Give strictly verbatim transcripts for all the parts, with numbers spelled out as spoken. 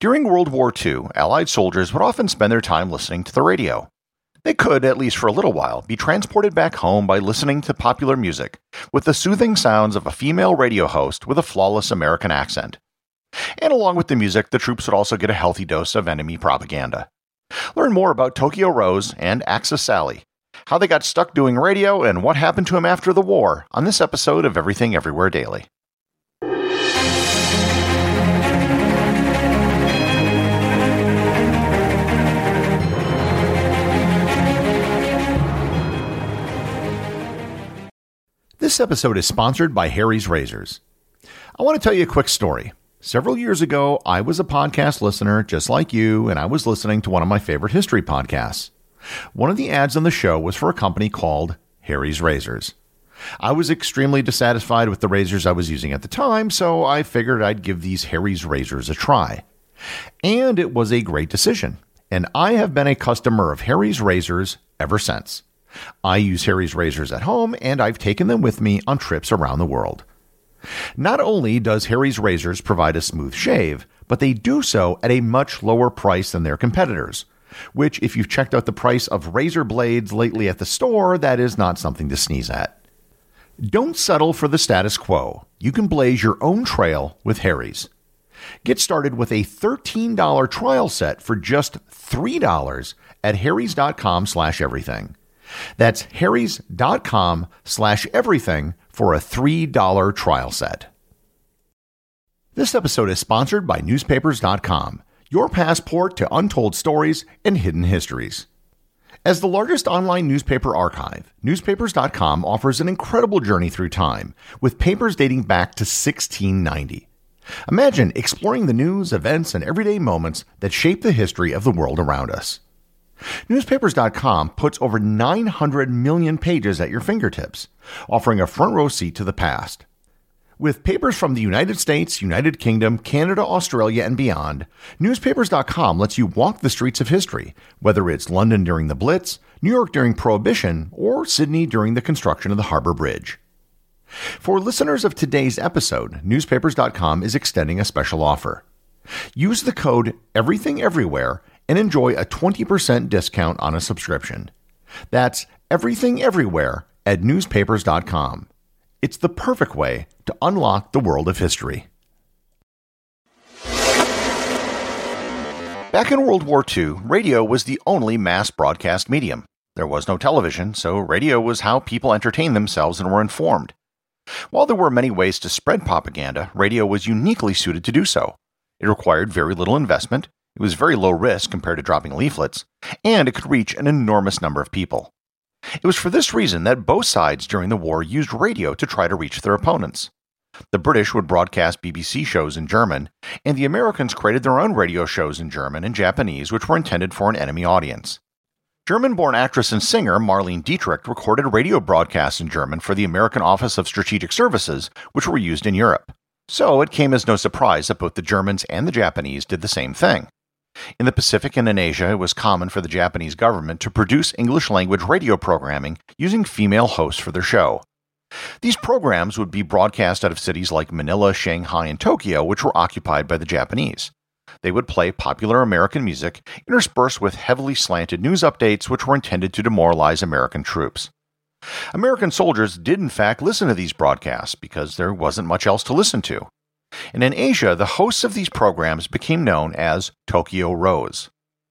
During World War Two, Allied soldiers would often spend their time listening to the radio. They could, at least for a little while, be transported back home by listening to popular music, with the soothing sounds of a female radio host with a flawless American accent. And along with the music, the troops would also get a healthy dose of enemy propaganda. Learn more about Tokyo Rose and Axis Sally, how they got stuck doing radio, and what happened to him after the war on this episode of Everything Everywhere Daily. This episode is sponsored by Harry's Razors. I want to tell you a quick story. Several years ago, I was a podcast listener just like you, and I was listening to one of my favorite history podcasts. One of the ads on the show was for a company called Harry's Razors. I was extremely dissatisfied with the razors I was using at the time, so I figured I'd give these Harry's Razors a try. And it was a great decision, and I have been a customer of Harry's Razors ever since. I use Harry's Razors at home, and I've taken them with me on trips around the world. Not only does Harry's Razors provide a smooth shave, but they do so at a much lower price than their competitors, which, if you've checked out the price of razor blades lately at the store, that is not something to sneeze at. Don't settle for the status quo. You can blaze your own trail with Harry's. Get started with a thirteen dollars trial set for just three dollars at harrys.com slash everything. That's harrys.com slash everything for a three dollars trial set. This episode is sponsored by newspapers dot com, your passport to untold stories and hidden histories. As the largest online newspaper archive, newspapers dot com offers an incredible journey through time, with papers dating back to sixteen ninety. Imagine exploring the news, events, and everyday moments that shape the history of the world around us. newspapers dot com puts over nine hundred million pages at your fingertips, offering a front row seat to the past. With papers from the United States, United Kingdom, Canada, Australia, and beyond, newspapers dot com lets you walk the streets of history, whether it's London during the Blitz, New York during Prohibition, or Sydney during the construction of the Harbor Bridge. For listeners of today's episode, newspapers dot com is extending a special offer. Use the code EVERYTHINGEVERYWHERE and enjoy a twenty percent discount on a subscription. That's Everything Everywhere at newspapers dot com. It's the perfect way to unlock the world of history. Back in World War Two, radio was the only mass broadcast medium. There was no television, so radio was how people entertained themselves and were informed. While there were many ways to spread propaganda, radio was uniquely suited to do so. It required very little investment, it was very low risk compared to dropping leaflets, and it could reach an enormous number of people. It was for this reason that both sides during the war used radio to try to reach their opponents. The British would broadcast B B C shows in German, and the Americans created their own radio shows in German and Japanese which were intended for an enemy audience. German-born actress and singer Marlene Dietrich recorded radio broadcasts in German for the American Office of Strategic Services, which were used in Europe. So it came as no surprise that both the Germans and the Japanese did the same thing. In the Pacific and in Asia, it was common for the Japanese government to produce English-language radio programming using female hosts for their show. These programs would be broadcast out of cities like Manila, Shanghai, and Tokyo, which were occupied by the Japanese. They would play popular American music, interspersed with heavily slanted news updates which were intended to demoralize American troops. American soldiers did in fact listen to these broadcasts because there wasn't much else to listen to. And in Asia, the hosts of these programs became known as Tokyo Rose.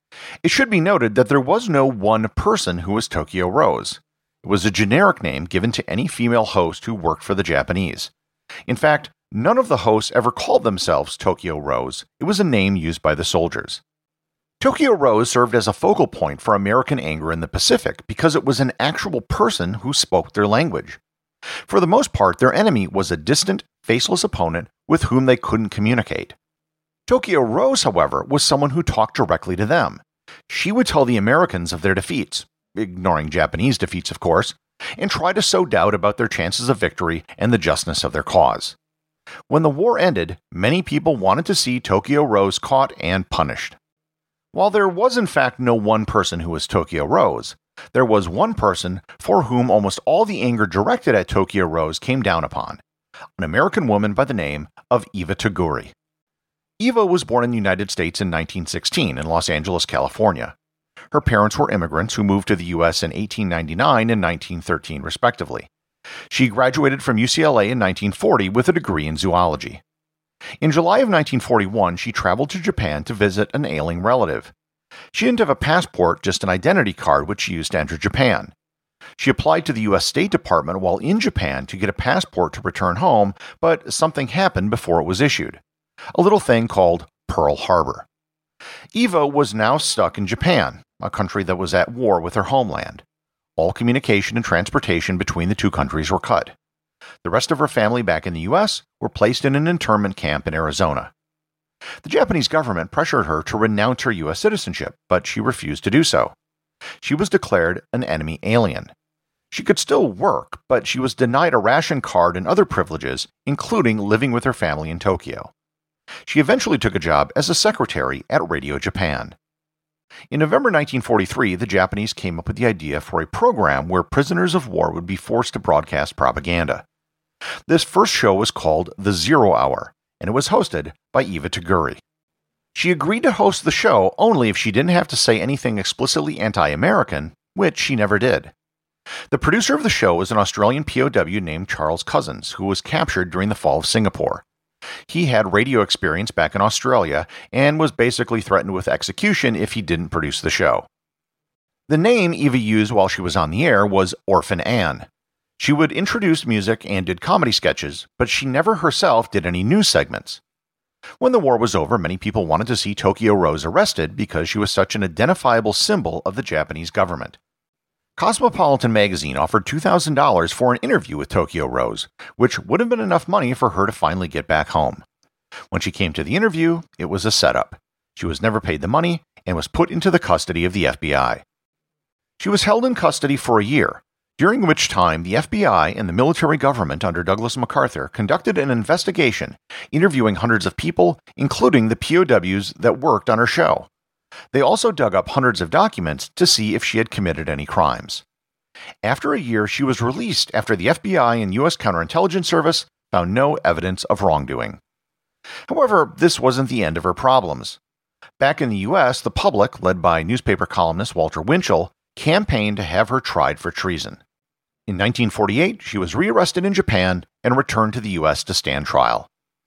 It should be noted that there was no one person who was Tokyo Rose. It was a generic name given to any female host who worked for the Japanese. In fact, none of the hosts ever called themselves Tokyo Rose. It was a name used by the soldiers. Tokyo Rose served as a focal point for American anger in the Pacific because it was an actual person who spoke their language. For the most part, their enemy was a distant, faceless opponent with whom they couldn't communicate. Tokyo Rose, however, was someone who talked directly to them. She would tell the Americans of their defeats, ignoring Japanese defeats, of course, and try to sow doubt about their chances of victory and the justness of their cause. When the war ended, many people wanted to see Tokyo Rose caught and punished. While there was in fact no one person who was Tokyo Rose, there was one person for whom almost all the anger directed at Tokyo Rose came down upon, an American woman by the name of Eva Toguri. Eva was born in the United States in nineteen sixteen in Los Angeles, California. Her parents were immigrants who moved to the U S in eighteen ninety-nine and nineteen thirteen, respectively. She graduated from U C L A in nineteen forty with a degree in zoology. In July of nineteen forty-one, she traveled to Japan to visit an ailing relative. She didn't have a passport, just an identity card which she used to enter Japan. She applied to the U S State Department while in Japan to get a passport to return home, but something happened before it was issued. A little thing called Pearl Harbor. Eva was now stuck in Japan, a country that was at war with her homeland. All communication and transportation between the two countries were cut. The rest of her family back in the U S were placed in an internment camp in Arizona. The Japanese government pressured her to renounce her U S citizenship, but she refused to do so. She was declared an enemy alien. She could still work, but she was denied a ration card and other privileges, including living with her family in Tokyo. She eventually took a job as a secretary at Radio Japan. In November nineteen forty-three, the Japanese came up with the idea for a program where prisoners of war would be forced to broadcast propaganda. This first show was called The Zero Hour, and it was hosted by Eva Toguri. She agreed to host the show only if she didn't have to say anything explicitly anti-American, which she never did. The producer of the show was an Australian P O W named Charles Cousins, who was captured during the fall of Singapore. He had radio experience back in Australia and was basically threatened with execution if he didn't produce the show. The name Eva used while she was on the air was Orphan Anne. She would introduce music and did comedy sketches, but she never herself did any news segments. When the war was over, many people wanted to see Tokyo Rose arrested because she was such an identifiable symbol of the Japanese government. Cosmopolitan magazine offered two thousand dollars for an interview with Tokyo Rose, which would have been enough money for her to finally get back home. When she came to the interview, it was a setup. She was never paid the money and was put into the custody of the F B I. She was held in custody for a year, during which time the F B I and the military government under Douglas MacArthur conducted an investigation, interviewing hundreds of people, including the P O Ws that worked on her show. They also dug up hundreds of documents to see if she had committed any crimes. After a year, she was released after the F B I and U S Counterintelligence Service found no evidence of wrongdoing. However, this wasn't the end of her problems. Back in the U S, the public, led by newspaper columnist Walter Winchell, campaigned to have her tried for treason. In nineteen forty-eight, she was rearrested in Japan and returned to the U S to stand trial.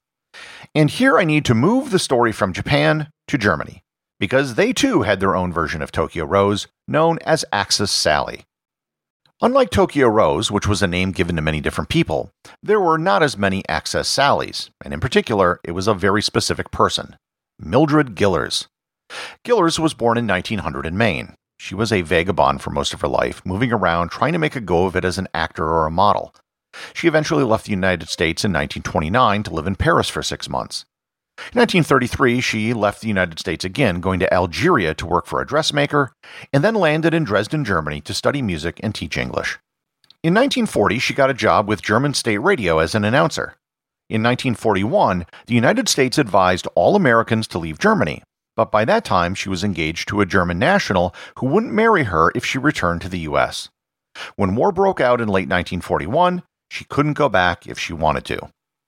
And here I need to move the story from Japan to Germany, because they too had their own version of Tokyo Rose, known as Axis Sally. Unlike Tokyo Rose, which was a name given to many different people, there were not as many Axis Sallys, and in particular, it was a very specific person, Mildred Gillers. Gillers was born in nineteen hundred in Maine. She was a vagabond for most of her life, moving around trying to make a go of it as an actor or a model. She eventually left the United States in nineteen twenty-nine to live in Paris for six months. In nineteen thirty-three, she left the United States again, going to Algeria to work for a dressmaker, and then landed in Dresden, Germany to study music and teach English. In nineteen forty, she got a job with German state radio as an announcer. In nineteen forty-one, the United States advised all Americans to leave Germany, but by that time she was engaged to a German national who wouldn't marry her if she returned to the U S. When war broke out in late nineteen forty-one, she couldn't go back if she wanted to.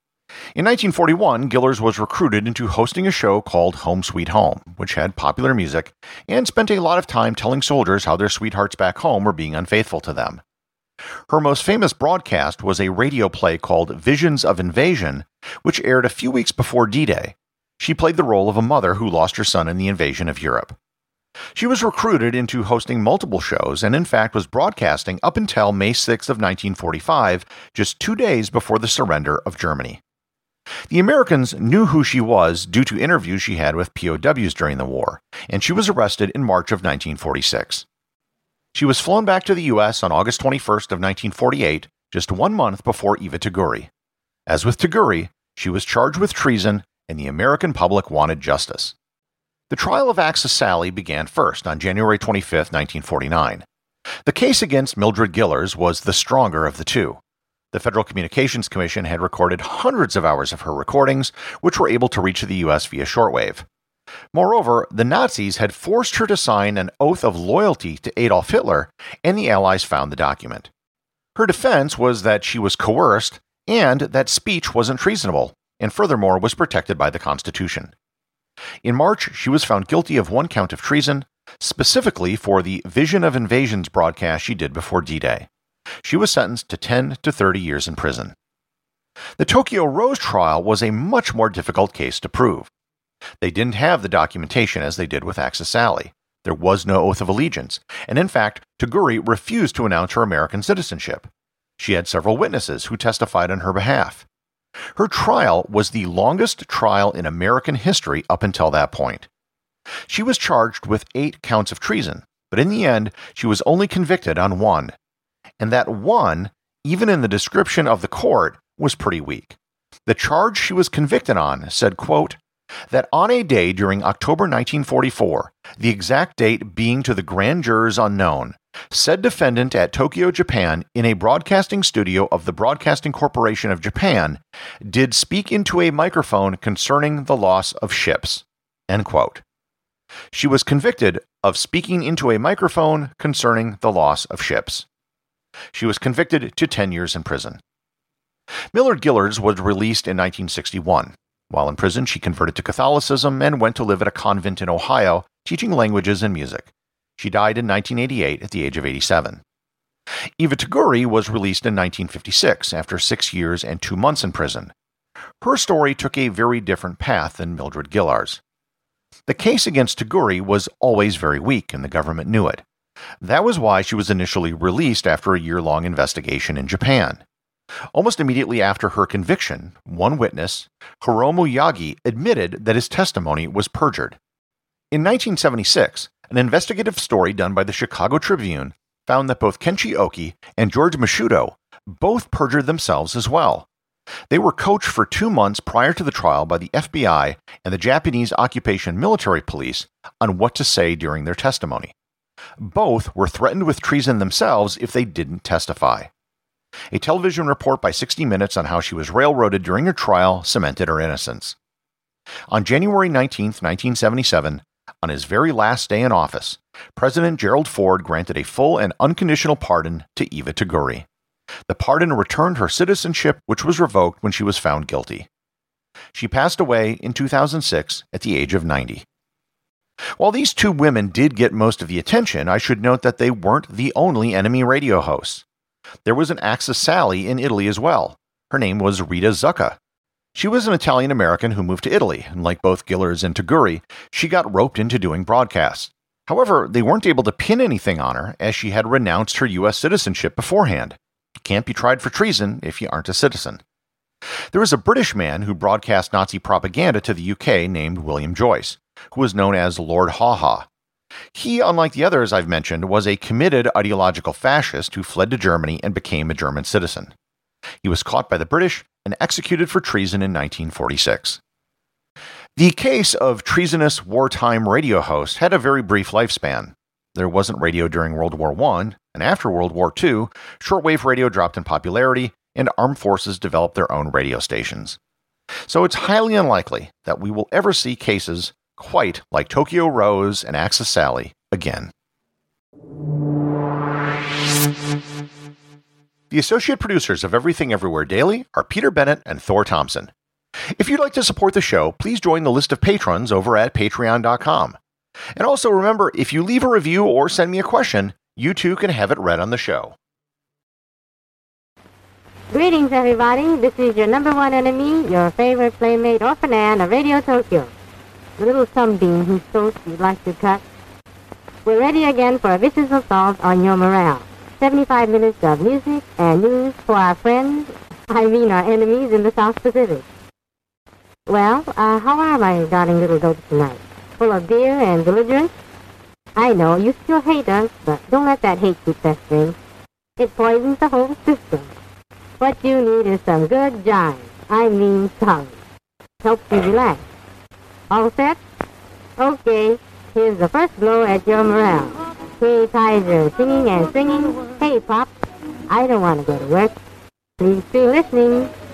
In nineteen forty-one, Gillers was recruited into hosting a show called Home Sweet Home, which had popular music, and spent a lot of time telling soldiers how their sweethearts back home were being unfaithful to them. Her most famous broadcast was a radio play called Visions of Invasion, which aired a few weeks before D-Day. She played the role of a mother who lost her son in the invasion of Europe. She was recruited into hosting multiple shows and in fact was broadcasting up until May sixth of nineteen forty-five, just two days before the surrender of Germany. The Americans knew who she was due to interviews she had with P O Ws during the war, and she was arrested in March of nineteen forty-six. She was flown back to the U S on August twenty-first of nineteen forty-eight, just one month before Eva Toguri. As with Toguri, she was charged with treason, and the American public wanted justice. The trial of Axis Sally began first on January twenty-fifth, nineteen forty-nine. The case against Mildred Gillers was the stronger of the two. The Federal Communications Commission had recorded hundreds of hours of her recordings, which were able to reach the U S via shortwave. Moreover, the Nazis had forced her to sign an oath of loyalty to Adolf Hitler, and the Allies found the document. Her defense was that she was coerced, and that speech wasn't treasonable, and furthermore was protected by the Constitution. In March, she was found guilty of one count of treason, specifically for the Vision of Invasions broadcast she did before D-Day. She was sentenced to ten to thirty years in prison. The Tokyo Rose trial was a much more difficult case to prove. They didn't have the documentation as they did with Access Sally. There was no oath of allegiance, and in fact, Toguri refused to announce her American citizenship. She had several witnesses who testified on her behalf. Her trial was the longest trial in American history up until that point. She was charged with eight counts of treason, but in the end, she was only convicted on one. And that one, even in the description of the court, was pretty weak. The charge she was convicted on said, quote, that on a day during October nineteen forty-four, the exact date being to the grand jurors unknown, said defendant at Tokyo, Japan, in a broadcasting studio of the Broadcasting Corporation of Japan, did speak into a microphone concerning the loss of ships. End quote. She was convicted of speaking into a microphone concerning the loss of ships. She was convicted to ten years in prison. Millard Gillards was released in nineteen sixty-one. While in prison, she converted to Catholicism and went to live at a convent in Ohio, teaching languages and music. She died in nineteen eighty-eight at the age of eighty-seven. Eva Toguri was released in nineteen fifty-six after six years and two months in prison. Her story took a very different path than Mildred Gillard's. The case against Toguri was always very weak, and the government knew it. That was why she was initially released after a year-long investigation in Japan. Almost immediately after her conviction, one witness, Hiromu Yagi, admitted that his testimony was perjured. In nineteen seventy-six, an investigative story done by the Chicago Tribune found that both Kenshi Oki and George Mishudo both perjured themselves as well. They were coached for two months prior to the trial by the F B I and the Japanese Occupation Military Police on what to say during their testimony. Both were threatened with treason themselves if they didn't testify. A television report by sixty minutes on how she was railroaded during her trial cemented her innocence. On January nineteenth, nineteen seventy-seven, on his very last day in office, President Gerald Ford granted a full and unconditional pardon to Eva Toguri. The pardon returned her citizenship, which was revoked when she was found guilty. She passed away in two thousand six at the age of ninety. While these two women did get most of the attention, I should note that they weren't the only enemy radio hosts. There was an Access Sally in Italy as well. Her name was Rita Zucca. She was an Italian-American who moved to Italy, and like both Gillards and Toguri, she got roped into doing broadcasts. However, they weren't able to pin anything on her, as she had renounced her U S citizenship beforehand. You can't be tried for treason if you aren't a citizen. There was a British man who broadcast Nazi propaganda to the U K named William Joyce, who was known as Lord Haw Haw. He, unlike the others I've mentioned, was a committed ideological fascist who fled to Germany and became a German citizen. He was caught by the British and executed for treason in nineteen forty-six. The case of treasonous wartime radio hosts had a very brief lifespan. There wasn't radio during World War One, and after World War Two, shortwave radio dropped in popularity, and armed forces developed their own radio stations. So it's highly unlikely that we will ever see cases quite like Tokyo Rose and Access Sally again. The associate producers of Everything Everywhere Daily are Peter Bennett and Thor Thompson. If you'd like to support the show, please join the list of patrons over at patreon dot com. And also remember, if you leave a review or send me a question, you too can have it read on the show. Greetings, everybody. This is your number one enemy, your favorite playmate or fan of Radio Tokyo. The little sunbeam whose throat you'd like to cut. We're ready again for a vicious assault on your morale. seventy-five minutes of music and news for our friends, I mean our enemies in the South Pacific. Well, uh, how are my darling little goats tonight? Full of beer and belligerence? I know, you still hate us, but don't let that hate keep festering. It poisons the whole system. What you need is some good jive. I mean solid. Helps you relax. All set? Okay, here's the first blow at your morale. Hey, Kaiser, singing and singing. Hey, Pop, I don't want to go to work. Please be listening.